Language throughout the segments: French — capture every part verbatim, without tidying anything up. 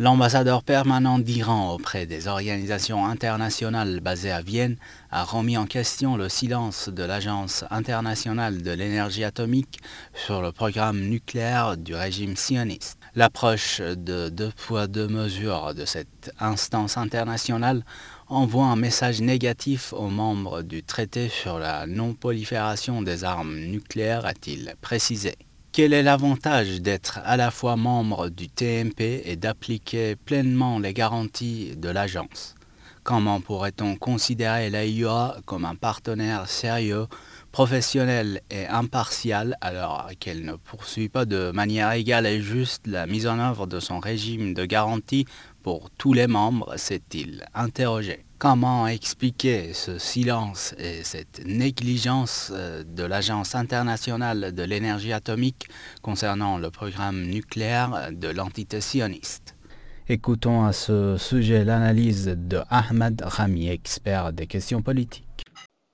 L'ambassadeur permanent d'Iran auprès des organisations internationales basées à Vienne a remis en question le silence de l'Agence internationale de l'énergie atomique sur le programme nucléaire du régime sioniste. L'approche de deux poids deux mesures de cette instance internationale envoie un message négatif aux membres du traité sur la non-prolifération des armes nucléaires, a-t-il précisé. Quel est l'avantage d'être à la fois membre du T M P et d'appliquer pleinement les garanties de l'agence? Comment pourrait-on considérer l'A I E A comme un partenaire sérieux, professionnel et impartial alors qu'elle ne poursuit pas de manière égale et juste la mise en œuvre de son régime de garantie pour tous les membres, s'est-il interrogé. Comment expliquer ce silence et cette négligence de l'Agence internationale de l'énergie atomique concernant le programme nucléaire de l'entité sioniste? Écoutons à ce sujet l'analyse de Ahmad Rami, expert des questions politiques.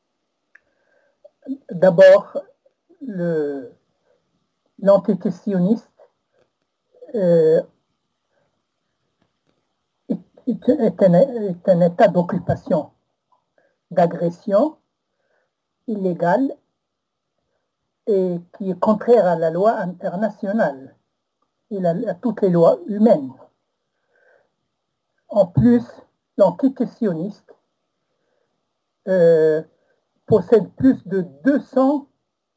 D'abord, le, l'entité sioniste euh, est, est, un, est un état d'occupation, d'agression illégale et qui est contraire à la loi internationale et à, à toutes les lois humaines. En plus, l'entité sioniste euh, possède plus de deux cents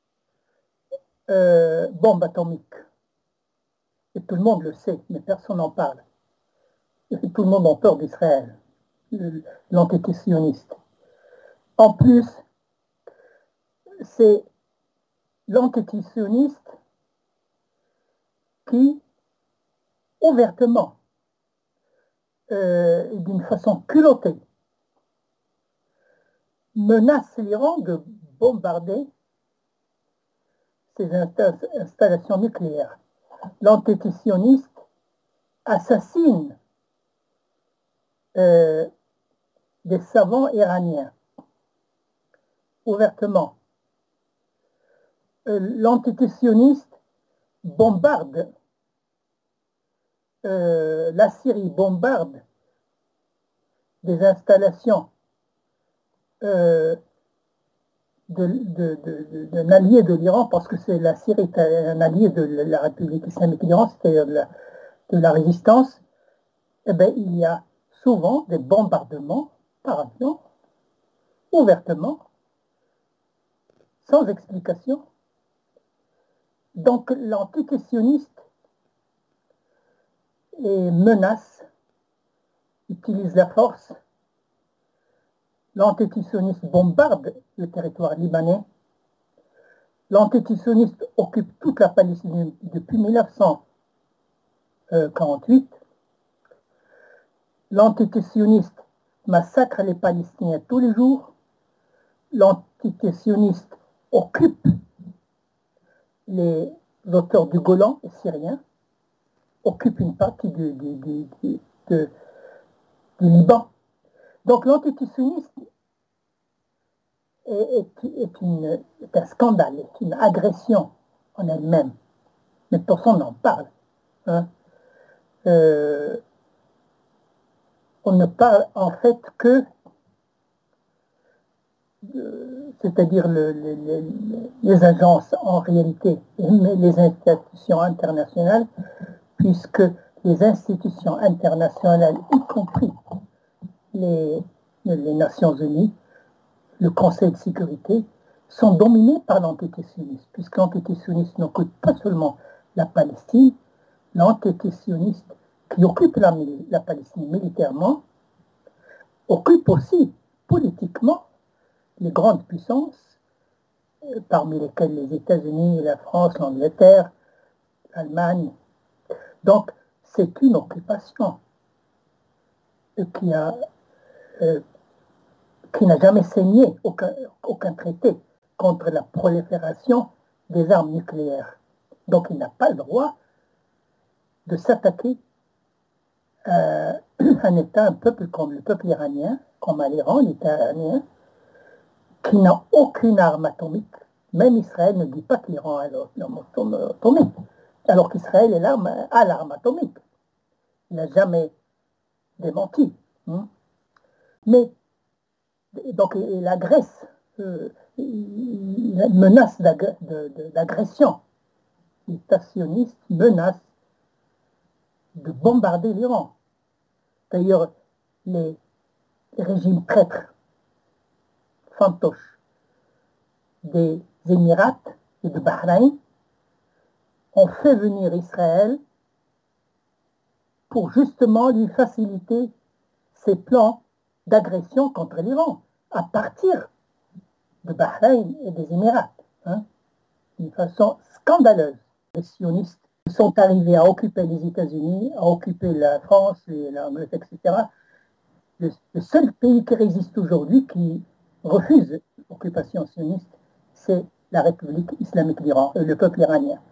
euh, bombes atomiques. Et tout le monde le sait, mais personne n'en parle. Et tout le monde a peur d'Israël, l'entité sioniste. En plus, c'est l'entité sioniste qui, ouvertement, euh, d'une façon culottée, menace l'Iran de bombarder ses installations nucléaires. L'entité sioniste assassine euh, des savants iraniens, ouvertement. Euh, l'entité sioniste bombarde, euh, la Syrie bombarde des installations euh, de, de, de, d'un allié de l'Iran, parce que c'est la Syrie est un allié de la République islamique d'Iran, c'est-à-dire de la, de la résistance. Eh bien, il y a souvent des bombardements par avion, ouvertement, sans explication. Donc l'entité sioniste menace, utilise la force. L'entité sioniste bombarde le territoire libanais. L'entité sioniste occupe toute la Palestine depuis mille neuf cent quarante-huit. L'entité sioniste massacre les Palestiniens tous les jours. L'entité sioniste occupe les auteurs du Golan, les Syriens, occupe une partie du, du, du, du, du, du Liban. Donc l'entité sioniste est, est, est, une, est un scandale, est une agression en elle-même. Mais personne n'en parle. Hein. Euh, on ne parle en fait que, de, c'est-à-dire le, le, le, les agences en réalité, mais les institutions internationales, puisque les institutions internationales, y compris les, les Nations Unies, le Conseil de sécurité, sont dominées par l'entité sioniste, puisque l'entité sioniste n'occupe pas seulement la Palestine, l'entité sioniste qui occupe la, la Palestine militairement, occupe aussi politiquement les grandes puissances, euh, parmi lesquelles les États-Unis, la France, l'Angleterre, l'Allemagne. Donc, c'est une occupation qui a euh, qui n'a jamais signé aucun, aucun traité contre la prolifération des armes nucléaires. Donc il n'a pas le droit de s'attaquer à un État, un peuple comme le peuple iranien, comme à l'Iran, l'État iranien, qui n'a aucune arme atomique. Même Israël ne dit pas que l'Iran a l'arme atomique, alors qu'Israël a l'arme atomique. Il n'a jamais démenti. Hein. Mais, donc, la Grèce, euh, il menace d'agression. L'État sioniste menace de bombarder l'Iran. D'ailleurs, les, les régimes traîtres, fantoches des Émirats et de Bahreïn ont fait venir Israël pour justement lui faciliter ses plans d'agression contre l'Iran, à partir de Bahreïn et des Émirats, hein, d'une façon scandaleuse. Les sionistes sont arrivés à occuper les États-Unis, à occuper la France, et l'Angleterre, et cetera. Le, le seul pays qui résiste aujourd'hui, qui refuse l'occupation sioniste, c'est la République islamique d'Iran, le peuple iranien.